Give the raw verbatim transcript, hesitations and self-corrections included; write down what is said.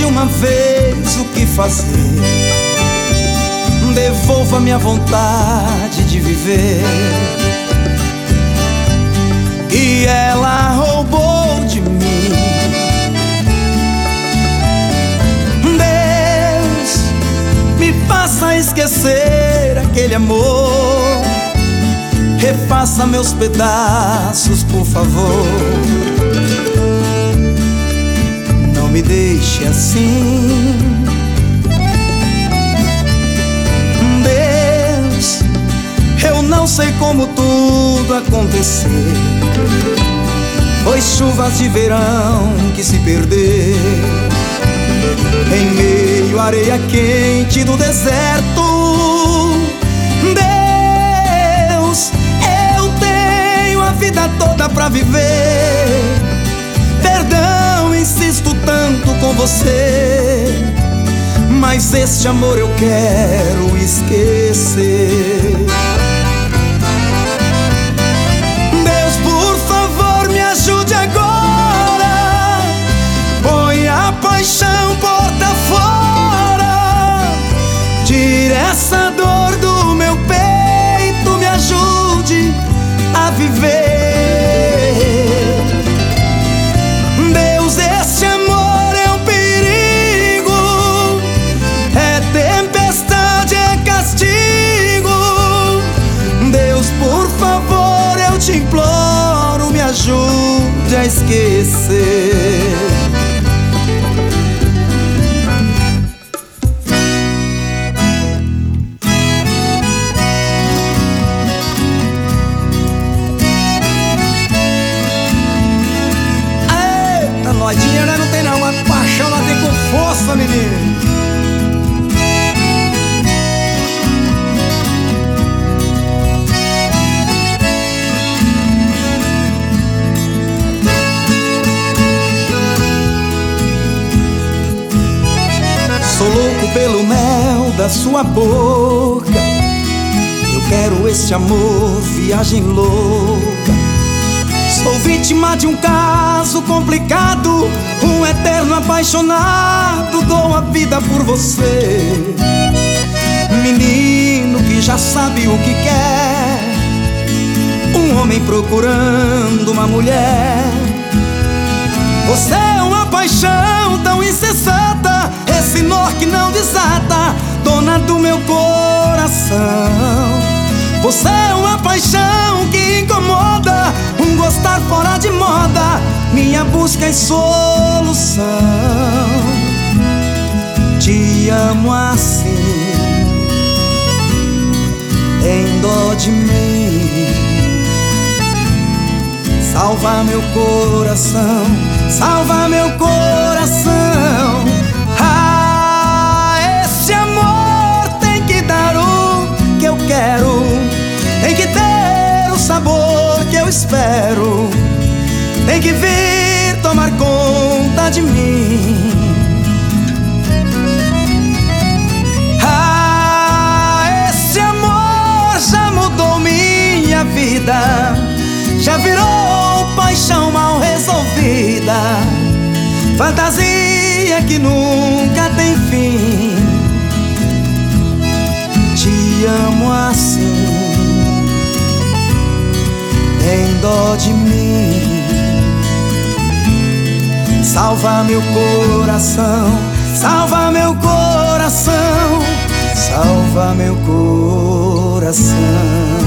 de uma vez o que fazer. Devolva minha vontade de viver, que ela roubou de mim. Deus, me faça esquecer aquele amor. Refaça meus pedaços, por favor. Não me deixe assim. Deus, eu não sei como tudo aconteceu. Foi chuvas de verão que se perdeu em meio à areia quente do deserto. Deus, eu tenho a vida toda pra viver. Perdão, insisto tanto com você, mas este amor eu quero esquecer. Deus, por favor, me ajude agora. Põe a paixão porta fora. Tire essa dor do meu peito. Me ajude a viver. Deus, este amor é um perigo. É tempestade, é castigo. Deus, por favor, eu te imploro, me ajude a esquecer. Nós dinheiro não tem não, mas paixão lá tem com força, menino. Sou louco pelo mel da sua boca. Eu quero esse amor, viagem louca. Sou vítima de um caso complicado, um eterno apaixonado. Dou a vida por você, menino que já sabe o que quer. Um homem procurando uma mulher. Você é uma paixão tão incessante, esse nó que não desata, dona do meu coração. Você é uma paixão que incomoda, um gostar fora de moda, minha busca é solução. Te amo assim, tem dó de mim. Salva meu coração, salva meu coração. Ah, esse amor tem que dar o que eu quero. Tem que ter o sabor que eu espero. Tem que vir tomar conta de mim. Ah, esse amor já mudou minha vida. Já virou paixão mal resolvida, fantasia que nunca tem fim. Te amo assim, tem dó de mim. Salva meu coração, salva meu coração, salva meu coração.